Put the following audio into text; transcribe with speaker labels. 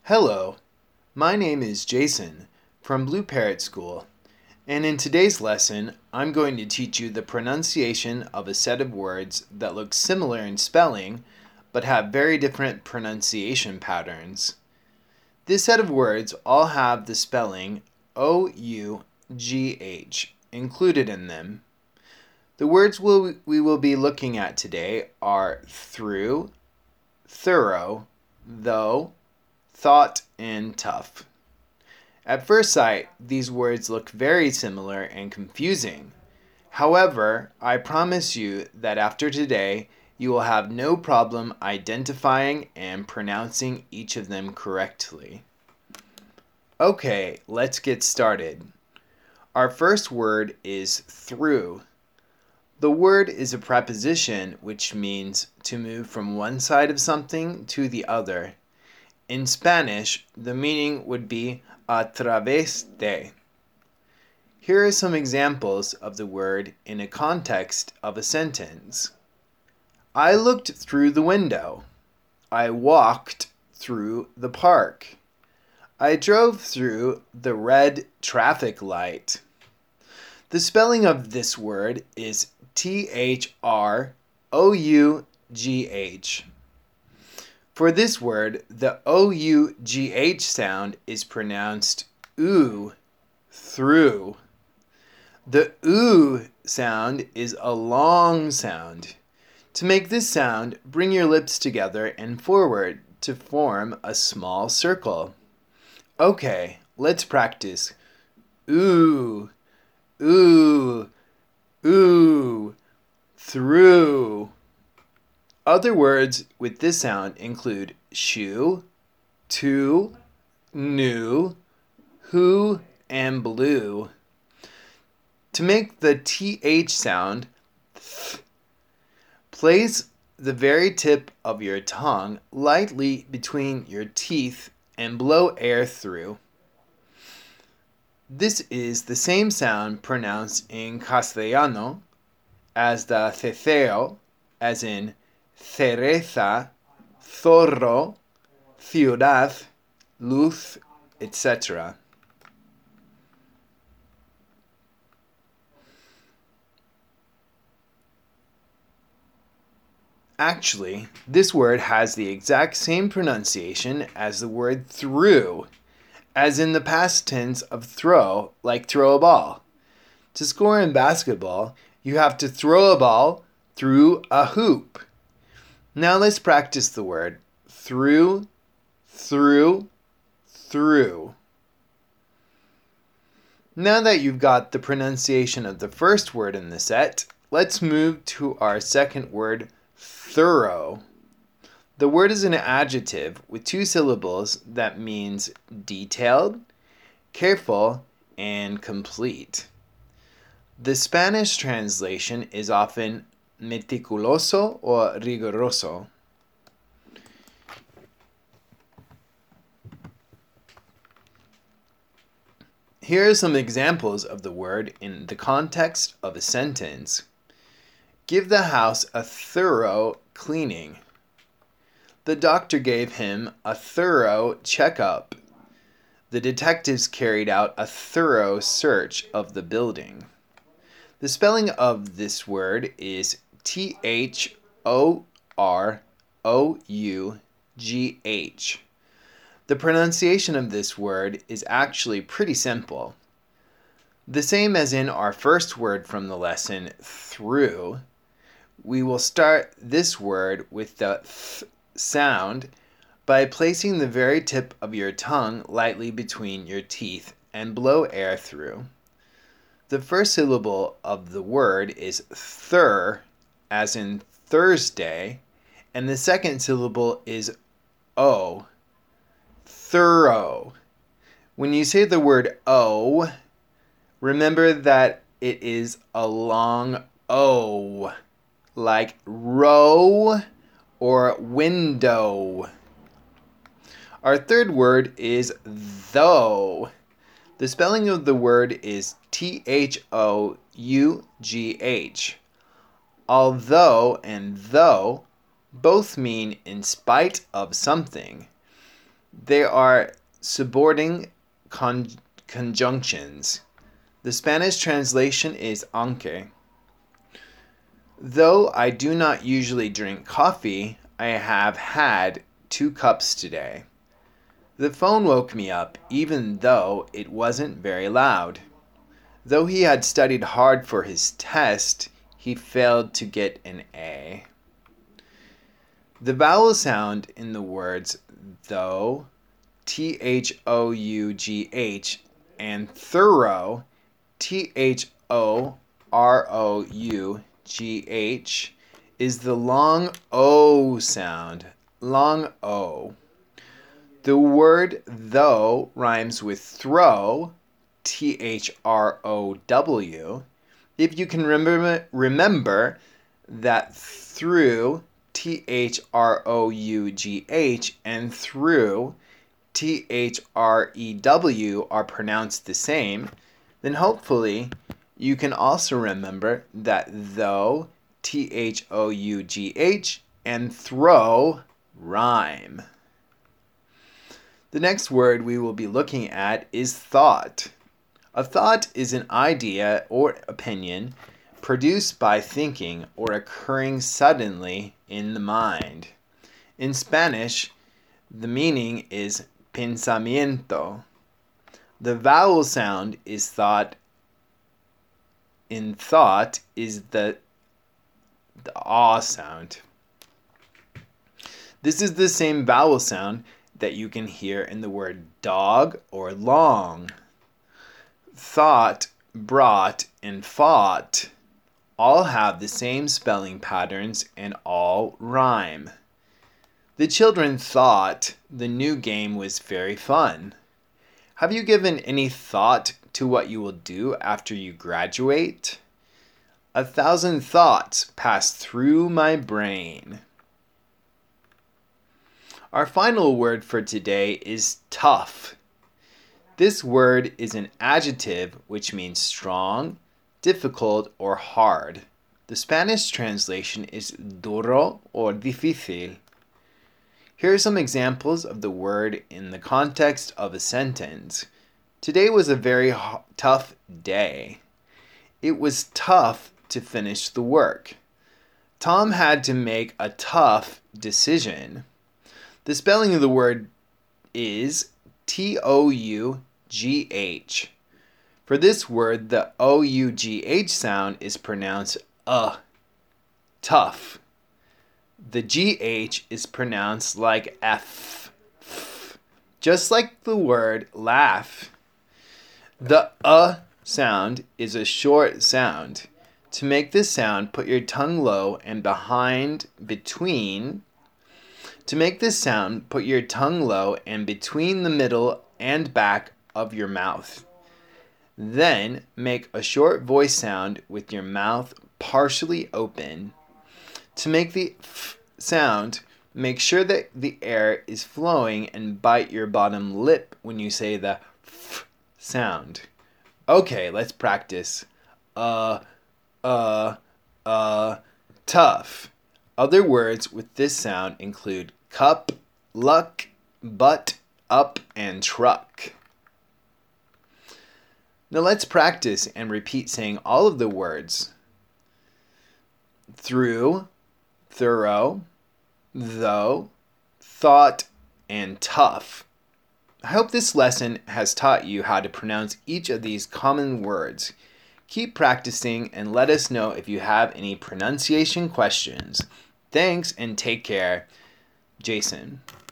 Speaker 1: Hello, my name is Jason from Blue Parrot School, and in today's lesson, I'm going to teach you the pronunciation of a set of words that look similar in spelling but have very different pronunciation patterns. This set of words all have the spelling O-U-G-H included in them. The words we will be looking at today are through, thorough, though, thought, and tough. At first sight, these words look very similar and confusing. However, I promise you that after today, you will have no problem identifying and pronouncing each of them correctly. Okay, let's get started. Our first word is through. The word is a preposition which means to move from one side of something to the other. In Spanish, the meaning would be a través de. Here are some examples of the word in a context of a sentence. I looked through the window. I walked through the park. I drove through the red traffic light. The spelling of this word is T-H-R-O-U-G-H. For this word, the O-U-G-H sound is pronounced oo, through. The oo sound is a long sound. To make this sound, bring your lips together and forward to form a small circle. Okay, let's practice. Ooh, ooh, ooh, through. Other words with this sound include shoe, to, new, who, and blue. To make the TH sound, th, place the very tip of your tongue lightly between your teeth and blow air through. This is the same sound pronounced in Castellano as the ceceo, as in cereza, zorro, ciudad, luz, etc. Actually, this word has the exact same pronunciation as the word through, as in the past tense of throw, like throw a ball. To score in basketball, you have to throw a ball through a hoop. Now let's practice the word through, through, through. Now that you've got the pronunciation of the first word in the set, let's move to our second word, thorough. The word is an adjective with two syllables that means detailed, careful, and complete. The Spanish translation is often meticuloso or riguroso. Here are some examples of the word in the context of a sentence. Give the house a thorough cleaning. The doctor gave him a thorough checkup. The detectives carried out a thorough search of the building. The spelling of this word is T-H-O-R-O-U-G-H. The pronunciation of this word is actually pretty simple. The same as in our first word from the lesson, through, we will start this word with the th sound by placing the very tip of your tongue lightly between your teeth and blow air through. The first syllable of the word is thur, as in Thursday, and the second syllable is o, thorough. When you say the word o, remember that it is a long O, like row or window. Our third word is though. The spelling of the word is T-H-O-U-G-H. Although and though both mean in spite of something. They are subordinate conjunctions. The Spanish translation is aunque. Though I do not usually drink coffee, I have had 2 cups today. The phone woke me up even though it wasn't very loud. Though he had studied hard for his test, he failed to get an A. The vowel sound in the words though, though, and thorough, thorough, is the long O sound, long O. The word though rhymes with throw, throw. If you can remember that through, through, and through, threw, are pronounced the same, then hopefully you can also remember that though, though, and throw rhyme. The next word we will be looking at is thought. A thought is an idea or opinion produced by thinking or occurring suddenly in the mind. In Spanish, the meaning is pensamiento. The vowel sound is thought. In thought is the ah sound. This is the same vowel sound that you can hear in the word dog or long. Thought, brought, and fought all have the same spelling patterns and all rhyme. The children thought the new game was very fun. Have you given any thought to what you will do after you graduate? 1,000 thoughts pass through my brain. Our final word for today is tough. This word is an adjective which means strong, difficult, or hard. The Spanish translation is duro or difícil. Here are some examples of the word in the context of a sentence. Today was a very tough day. It was tough to finish the work. Tom had to make a tough decision. The spelling of the word is tough. For this word, the ough sound is pronounced tough. The gh is pronounced like f, just like the word laugh. The sound is a short sound. To make this sound, put your tongue low and between the middle and back of your mouth. Then make a short voice sound with your mouth partially open. To make the f sound, make sure that the air is flowing and bite your bottom lip when you say the f sound. Okay, let's practice. Tough. Other words with this sound include cup, luck, butt, up, and truck. Now let's practice and repeat saying all of the words. Through, thorough, though, thought, and tough. I hope this lesson has taught you how to pronounce each of these common words. Keep practicing and let us know if you have any pronunciation questions. Thanks and take care. Jason.